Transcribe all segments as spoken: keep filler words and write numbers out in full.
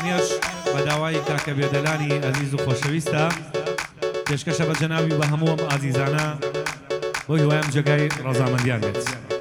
ئەوانیش بەداوای کاکە بێدەلانی ئەزیز و خۆشەویستە پێشکەشە بە جەناوی بە هەمووم ئازیزانە بۆ هیوایم جێگای ڕەزامەندیان بێت.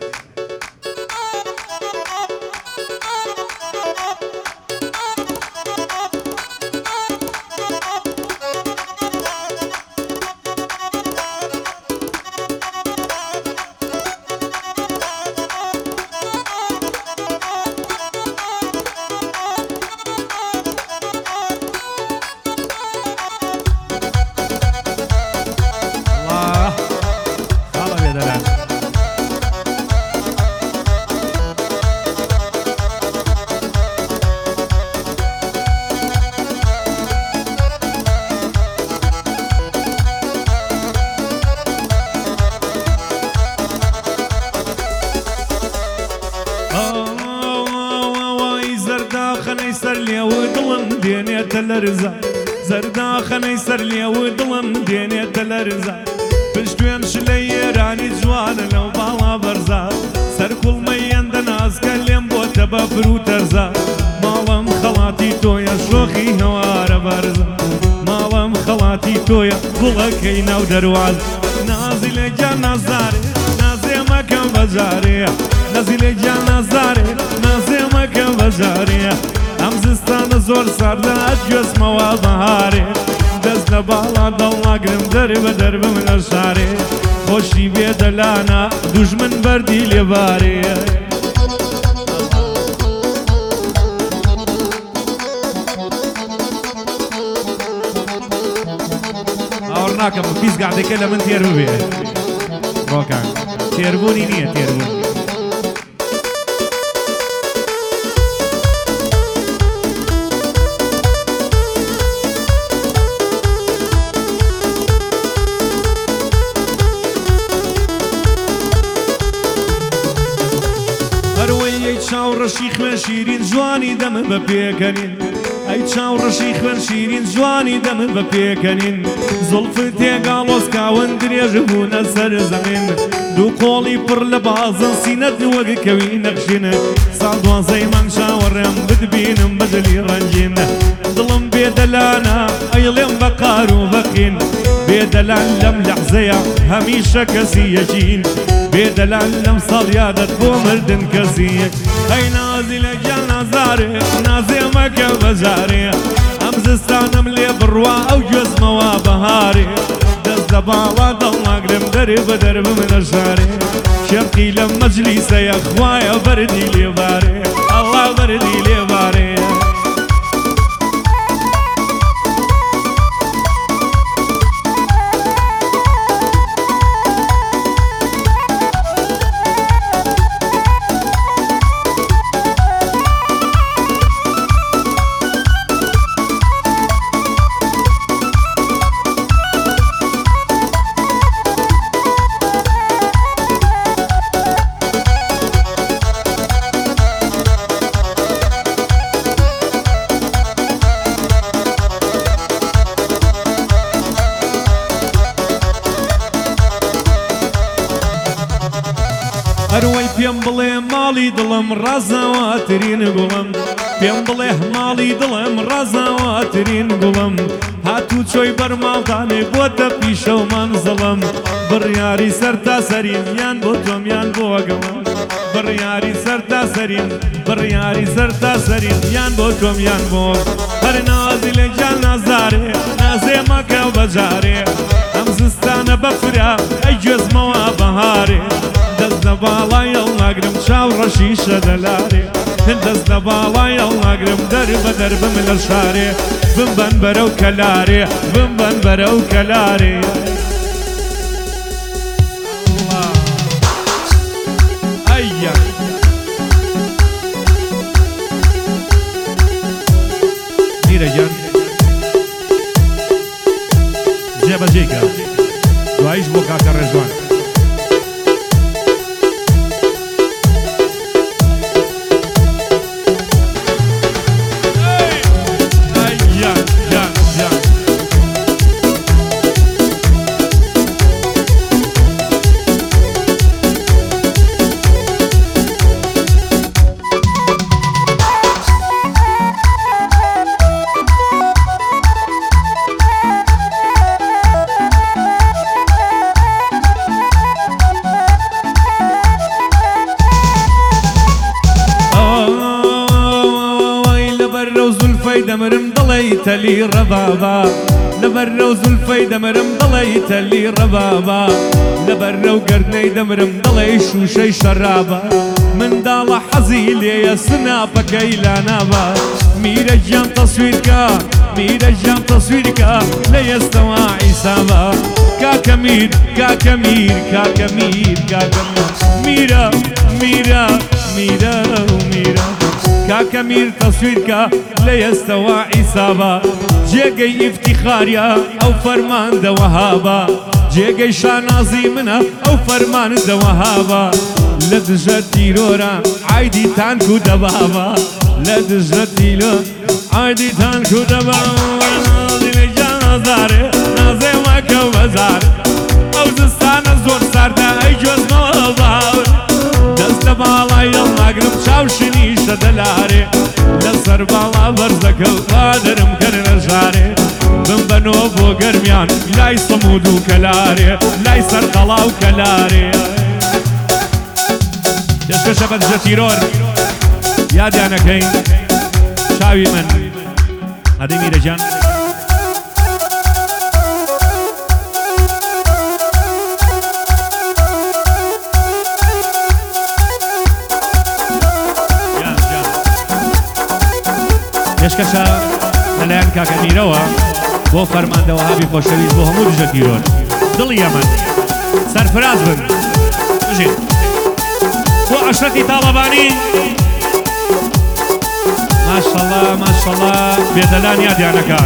زەرداخەنەی سەر لێو دڵم دێنێتە لەرزە پشتوێن شلەی ئێرانی جوانە لەو باڵا بەرزە سەرکوڵمە یەندە نازکە لێم بۆتە بە فرو تەرزە ماڵم خەڵاتی تۆیە شۆخی هەوارە بەرزە ماڵم خەڵاتی تۆیە گوڵەکەی ناو دەرواز نازی لە گیان نازارێ نازێمەکە بەجارەیە نازی لە گیان نازارێ نازێمەکە بەجارەیە ئەم زستانە زۆر ساردە گوێزمەوە بەهارێ دەست لە باڵا دڵناگرم دەرێ بە دەربم لە شارێ خۆشی بێدەلانە دوژمن بەردی لێبارێ ئاوڕ ناکەم پیسگادێکە لە من تێر ببێ ڕۆکان تێربوونی نییە تێربوون چاوڕەشی خوێن شیرین جوانی دەمن بە پێکەنین ئەی چاوڕەشی خوێن شیرین جوانی دەمن بە پێکەنین زوڵفت تێگاڵۆز کاون درێژ بوونە سەر زەمین دوو قۆڵی پڕ لە بازن سینەت وەگکەوی نەخشینە ساڵ دوازەی مانگ چاوەڕێم بتبینم بەجلی ڕەنگین دڵم بێدەلانە ئەیڵێم بە قار و بەقین بێدەلان لەم لەحزەیە هەمیشە کەسی یەکین بێدەلان لەم ساڵ یادت بۆ مردن کەسی یەک ئەی نازی لە گیان نازارێ نازێمەکە بەجارێ ئەم زستانم لێ بڕوا ئەو گوێزمەوە بەهارێ دەست لە باڵا دڵناگرم دەرێ بە دەربم لە شارێ شێرقی لەم مەجلیسەیە خوایە بەردی لێبارێ ئەڵڵا بەردی لێبارێ هەروەی پێم بڵێ ماڵی دڵم ڕازاواترین گوڵم پێم بڵێ ماڵی دڵم ڕازاواترین گوڵم هاتوو چۆی بەرماڵدانێ بۆتە پیشە و مانزڵم بڕیاری سەر تا سەرین یان بۆ تۆم یان بۆ گەڵم بڕیاری سەر تا سەرین بڕیاری سەر تا سەرین یان بۆ تۆم یان بۆ هەر نازی لە گیان نازارێ نازێمەکە بەجارێ ئەم زستانە بەفرا ئەی گوێزمەوە بەهارێ دەست لە باڵای هەڵناگرم چاوڕەشی شەدەلارێ دەست لە باڵای هەڵناگرم دەر بە دەربم لە شارێ بمبەن بەرەو کەلارێ بمبەن بەرەو کەلارێ ئەیە میرەگیان جێبەجێکە دواییش بۆ کاکە ڕێژوان دەڵێیتە لی ڕەبابا لەبەر ڕەو زولفەی دەمرم دەڵێیتە لی ڕەبابا لەبەر ڕەو گەردنەی دەمرم دەڵێ شوشەی شەرابە منداڵە حەزی لێیە سناپەکەی لا نابا میرە گیان تەسویرکە میرە گیان تەسویرکە لە ئێستەوە عیسابە کاکە میر کاکە میر کاکە میر کاکە میرە میرە میرە و میرە کاکە میر تەسویرکە لە ئێستەوە عیسابە جێگەی ئیفتیخاریە ئەو فەرماندە وەهابە جێگەی شانازی منە ئەو فەرماندە وەهابە لە دژە تیرۆرە عایدی تانک و دەبابە لە دژە تیرۆ عایدی تانک و دەبابە نازی جانازارێ نازێ وەکە وەزارێ ئەو زستانە زۆر ساردە ئەی گوێزمەوە باور دەست لە باڵای هەڵناگرم چاو شنیشە دەلارێ لەسەر باڵا بەرزەکە قادرم کەرنە ژارێ بم بەنەوە بۆ گەرمیان لای سەمود و کەلارێ لای سەر قەڵا و کەلارێ دەستکەشە بە دژە تیرۆر یادیانەکەین چاوی من هەدەی میرەجان پێشکەشە لەلایەن کاکە میرەوە بۆ فەرماندە وەهابی خۆشەویست بۆ هەموو دژە تیرۆر دڵی ئەمن سەرفراز بن بژێن بۆ عەشرەتی تاڵەبانی ماشەڵڵا ماشەڵڵا بێدەلان یادیانەکە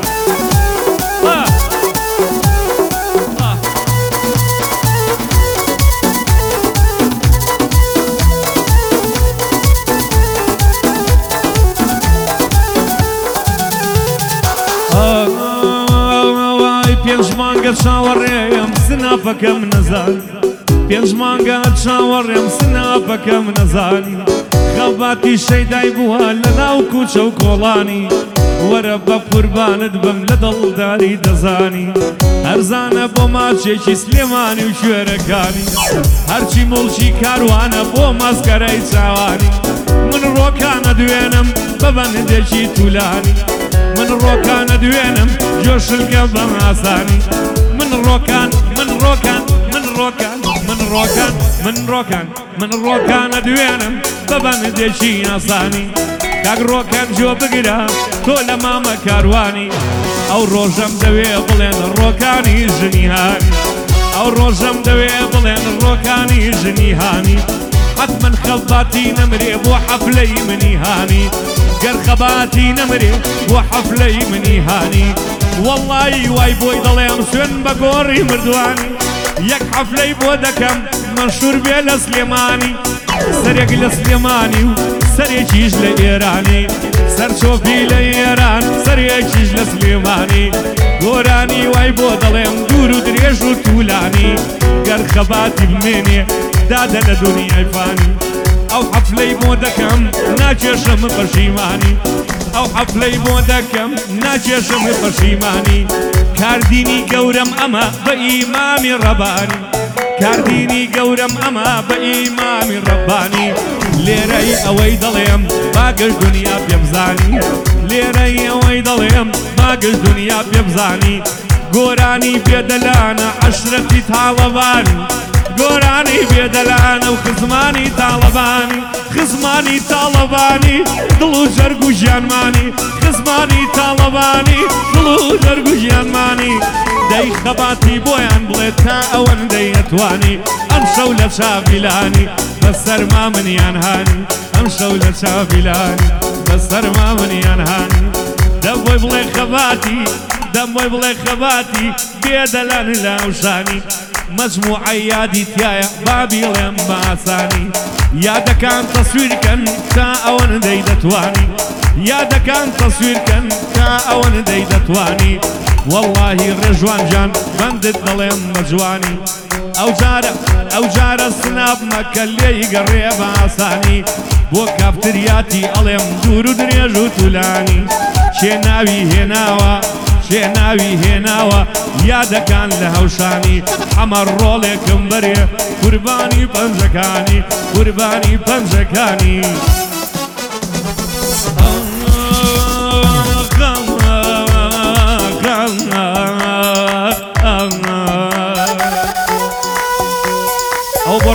پێنج مانگە چاوەڕێم سناپەکەم نەزان پێنج مانگە چاوەڕێم سناپەکەم نەزانی خەڵباتی شەیدای بووە لە ناو کوچە و کۆڵانی وەرە بە قوربانت بم لە دڵداری دەزانی هەرزانە بۆ ماچێکی سلێمانی و شوێرەکانی هەرچی مڵکی کاروانە بۆ ماسکەرەی چاوانی من ڕۆکانە دوێنم بە بەندێکی توولانی من ڕۆکانە دوێنم جۆشلکە بە ئاسانی من ڕۆکان من ڕۆکان من ڕۆکان من ڕۆکان من ڕۆکان من ڕۆکانە دوێنم بە بەندێکی ئاسانی کاک ڕۆکان جۆ بگرە تۆ لە مامە کاروانی ئەو ڕۆژەم دەوێ بڵێن ڕۆکانی ژنی هانی ئەو ڕۆژەم دەوێ بڵێن ڕۆکانی ژنی هانی حتمن خەڵباتی نەمرێ بۆ حەفلەی منی هانی گەر خەباتی نەمرێ بۆ حەفلەی منی هانی وەڵڵی وای بۆی دەڵێم سوێن بە گۆڕی مردوانی یەک حەفلەی بۆ دەکەم مەشهور بێ لە سلێمانی سەرێک لە سلێمانی و سەرێکیش لە ئێرانی سەرچۆپی لە ئێران سەرێکیش لە سلێمانی گۆرانی وای بۆ دەڵێم دوور و درێژ و توولانی گەر خەباتی بمێنێ دادە لە دنیای فانی ئەو حەفلەی بۆ دەکەم ناکێشم پەشیمانی ئەو حەفلەی بۆ دەکەم ناکێشم پەشیمانی کاردینی گەورەم ئەمە بە ئیمامی ڕەبانی کاردینی گەورەم ئەمە بە ئیمامی ڕەبانی لێرەی ئەوەی دەڵێم باگەش دنیا پێبزانی لێرەی ئەوەی دەڵێم باگەش دنیا پێبزانی گۆرانی بێدەلانە عەشرەتی تاڵەبانی گۆرانی بێدەلانە و خزمانی تاڵەبانی خزمانی تاڵەبانی دڵ و جەرگ و ژیانمانی خزمانی تاڵەبانی دڵ و جەرگ و ژیانمانی دەی خەباتی بۆیان بڵێ تا ئەوەندەی ئەتوانی ئەم شەو لە چاویلانی بەسەرما منیان هانی ئەم شەو لە چاویلانی بەسەرما منیان هانی دەبۆی بڵێ خەباتی دەبۆی بڵێ خەباتی بێدەلان لاوشانی مجموعة یادی تایە بابیڵێم باسانی یادەکان تەسویرکەن تا ئەوەندەی دەتوانی یادەکان تەسویرکەن تا ئەوەندەی دەتوانی وەڵڵاهی ڕێژوان جان بەندت دەڵێم بە جوانی ئەو جارە ئەو جارە سناب مەکە لێی گەڕێ بە ئاسانی بۆ کافتریاتی ئەڵێم دوور و درێژ و توولانی چێ ناوی هێناوە چێ ناوی هێناوە یادەکان لە هەوشانی ئەمە ڕۆڵێکم بەرێ قوربانی پەنجەکانی قوربانی پەنجەکانی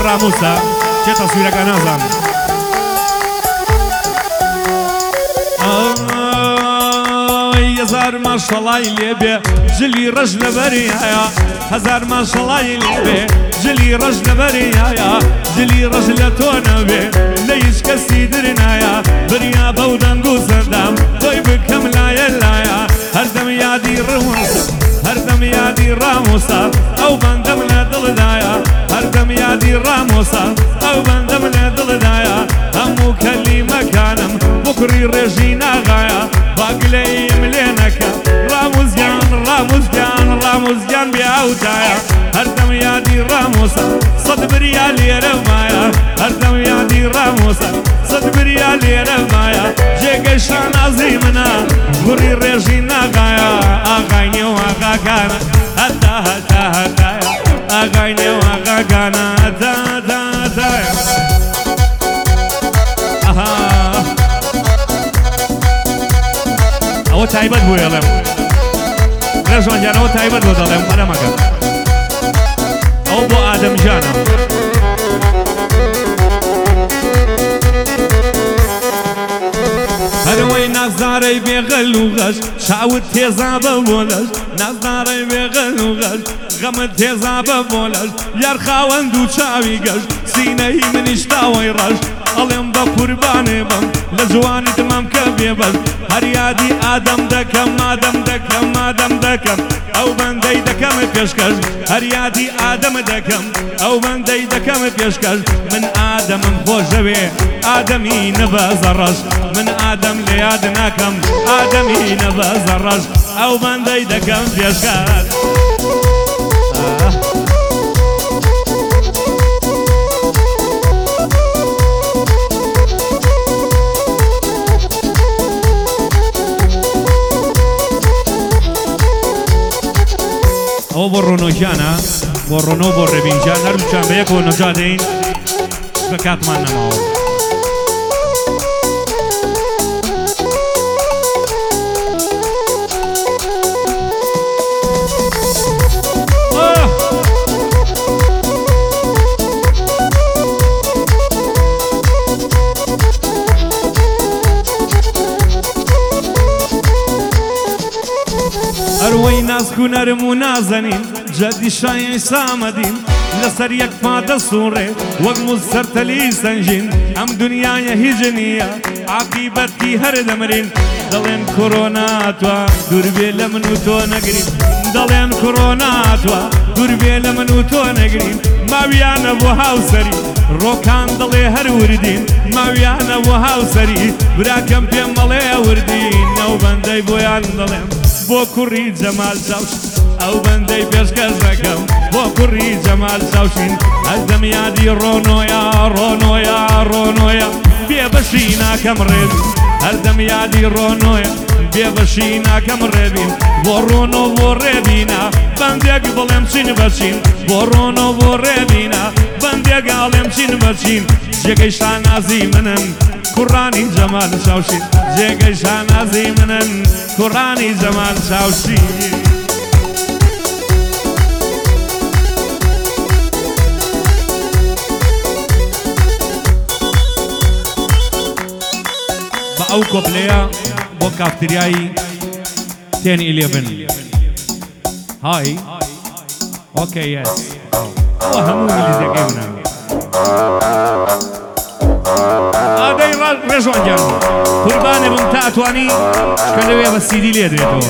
ڕاموسە چێ تەسویرەکە نازان هزار ماشەڵای لێبێ جلی ڕەش لەبەریایە هزار ماشەڵای لێبێ جلی ڕەش لەبەریایە جلی ڕەش لە تۆ نەبێ لە هیچ کەسی درنایە بریا بەو دەنگ و سەردام تۆی بکەم لایە لایە هەردەم یادی ڕەموسە هەردەم یادی ڕاموسە ئەو بەندەم لە دڵدایە هەردەم یادی ڕاموسە ئەو بەندەم لە دڵدایە هەموو کەلیمەکانم بۆ کوڕی ڕێژی ناغایە باگلەیم لێ نەکە ڕاموزیان ڕاموزیان ڕاموزیان بیاوتایە هەردەم یادی ڕاموسە سەد بریا لێرە مایە هەردەم یادی ڕاموسە سەد بریا لێرە مایە جێگەی شانازی منە کوڕی ڕێژی ناغایە ئاغاینێ و ئاغاکانە هەتا هەتا هەتایە ئاغاینێ و ئاغاکانە هەتا هەتا هەتایە ئەوە تایبەت بوو ئەڵێم ڕێژوانجان ئەوە تایبەت بۆ دەڵێم قەلەمەکە ئەو بۆ ئادەمجانە هەرەوەی نازدارەی بێغەل و غەش چاوت تێزا بە بۆ لەش نازدارەی بێغەل و غەش غەمت تێزا بە بۆ لەش یار خاوەند و چاوی گەشت سینەی منیش تاوەی ڕەش ئەڵێم بە قوربانێ بم لە جوانی دمەم کە بێبەر هەر یادی ئادەم دەکەم مادەم دەکەم مادەم دەکەم ئەو بەندەی دەکەمت پێشکەش هەر یادی ئادەم دەکەم ئەو بەندەی دەکەمت پێشکەش من ئادەمم خۆشەوێ ئادەمی نەبەزە ڕەش من ئادەم لە یاد ناکەم ئادەمی نەبەزە ڕەش ئەو بەندەی دەکەم پێشکەش ئەوە بۆ ڕۆنۆژیانە بۆ ڕۆنۆ بۆ ڕێبینجان هەردووچان بە یەکەوە نەجا دەین بە کاتمان نەماوە ئەروەی ناسکوونەرم و نازەنین جەدی شایەی سامەدین لەسەر یەک پادە سوڕێ وەک موز سەرتەلی سەنجین ئەم دنیایە هیچ نییە عاقیبەتی هەر دەمرین دەڵێن کۆرۆناتوە دووربێ لە من و تۆ نەگرین دەڵێن کۆرۆناتوە دووربێ لە من و تۆ نەگرین ماویانە بۆ هاوسەری ڕۆکان دەڵێ هەر وردین ماویانە بۆ هاوسەری براکەم پێم مەڵێ وردین ئەو بەندەی بۆیان دەڵێم بۆ کوڕی جەمال چاوشین ئەو بەندەی پێشکەش دەکەم بۆ کوڕی جەمال چاوشین هەردەم یادی ڕۆنۆیە ڕۆنۆیە ڕۆنۆیە بێبەشی ناکەم ڕێبین هەردەم یادی ڕۆنۆیە بێبەشی ناکەم ڕێبین بۆ ڕۆنۆ بۆ ڕێبینە بەندێک بڵێم چین بەچین بۆ ڕۆنۆ بۆ ڕێبینە بەندێک ئاڵێم چین بەچین جێگەی شانازی منن کوڕانی جەمال چاوشین جێگەی شانازی منن کوڕانی جەمال چاوشین بە ئەو کۆپلەیە بۆ کافتریایی تێن ئیلێڤن های ئۆکەی یەس ئەوە هەموو ئینگلیزیەکەی منە ئادەی ڕێژوانجان قوربانێ بم تا ئەتوانی کە لەوێ بە سیدی لێ درێتەوە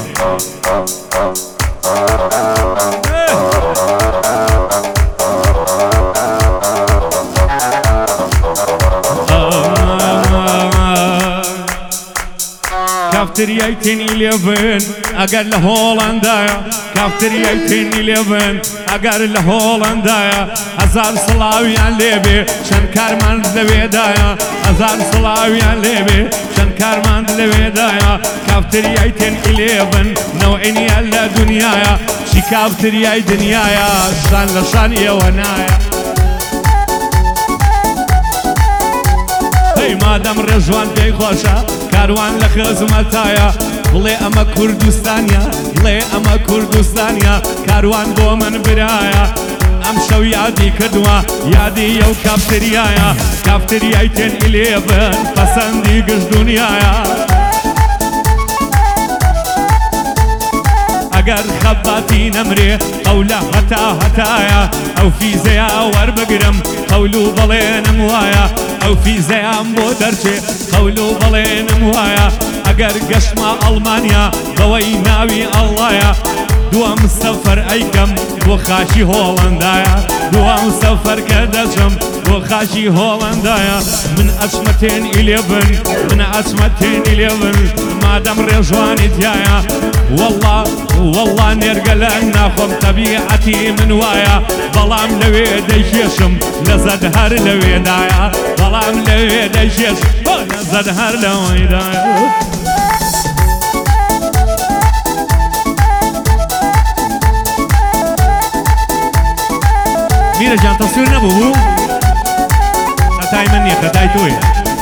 کافتریای تێن ئیلێڤن ئەگەر لە هۆڵەندایە کافتریای تێن ئیلێڤن ئەگەر لە هۆڵەندایە هەزار سڵاویان لێبێ چەند کارماند لەوێدایە هەزار سڵاویان لێبێ چەند کارماند لەوێدایە کافتریای تێن ئیلێڤن نەوعینیە لە دنیایە چی کافتریای دنیایە شان لە شان ئێوە نایە هەی مادەم ڕێژوان پێی خۆشە کاروان لە خزمەتایە بڵێ ئەمە کوردستانیە بڵێ ئەمە کوردستانیە کاروان بۆ من برایە ئەم شەو یادی کردووە یادی ئەو کافتریایە کافتریای تێن ئیلێڤن پەسەندی گشت دنیایە ئەگەر خەباتی نەمرێ قەولە هەتا هەتایە ئەو فیزەیە وەربگرم قەول و بەڵێنم وایە ئەو فیزەیان بۆ دەرچێ قەول و بەڵێنم وایە ئەگەر گەشتمە ئەڵمانیا بەوەی ناوی ئەڵڵایە دووەم سەفەر ئەیکەم بۆ خاشی هۆڵەندایە دووەم سەفەر کە دەچم بۆ خاشی هۆڵەندایە من ئەچمە تێن ئیلێڤن من ئەچمە تێن ئیلێڤن مادەم ڕێژوانی تایە وەڵڵا وەڵڵا نێرگە لە ناخۆم تەبیعەتی من وایە بەڵام لەوێ دەیکێشم لەزەد هەر لەوێدایە بەڵام لەوێ دەیکێش لەزەد هەر لەوەیدایە میرە جان تەسویر نەبوو خەتای من نییە خەتای تۆیە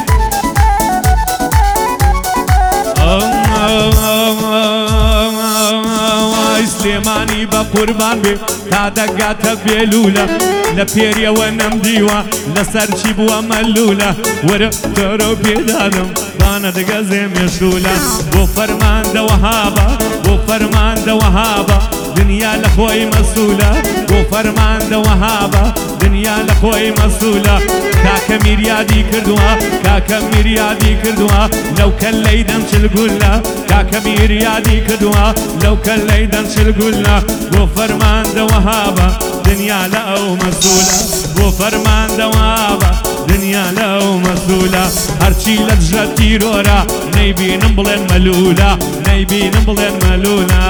سلێمانی بە قوربان بێ تا دەگاتە بێلوولە لە پێریەوە نەمدیوە لەسەر چی بووە مەلوولە وەرە تۆرە و پێدادم بانە دەگەزێ مێشولە بۆ فەرماندەوە هابە بۆ فەرماندەوە هابە دنیا لە خۆی مەسوولە بۆ فەرماندەوە هابە دنیا لە خۆی مەسوولە کاکە میریادی کردووە کاکە میریادی کردووە لەو کەللەی دەمچلگولە کاکە میریادی کردووە لەو کەللەی دەمچلگولە بۆ فەرماندەوە هابە دنیا لە ئەو مەسوولە بۆ فەرماندەوە هابە دنیا لە ئەو مەسوولە هەرچی لە دژە تیرۆرە نەیبینم بڵێن مەلوولە نەیبینم بڵێن مەلوولە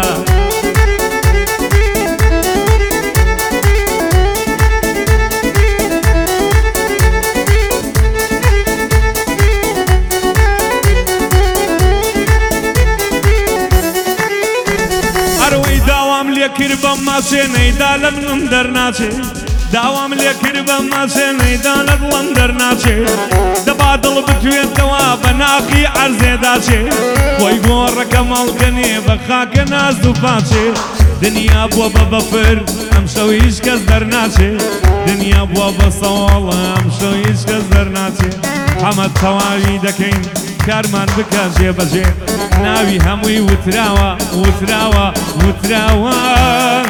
کرد بەم ماچێ نەیدا لە منم دەرناچێ داوام لێ کرد بەم ماچێ نەیدا لە دڵم دەرناچێ دەبا دڵ بتوێتەوە بە ناقی عەرزێداچێ خۆی گۆڕەکە مەڵگەنێ بە خاکە ناز و پاچێ دنیا بووە بە بەفر ئەم شەو هیچ کەس دەرناچێ دنیا بووە بە سەواڵ ئەم شەو هیچ کەس دەرناچێ حەمە تەواوی دەکەین کارمان بکە جێبەجێ ناوی هەمووی وتراوە وتراوە وتراوە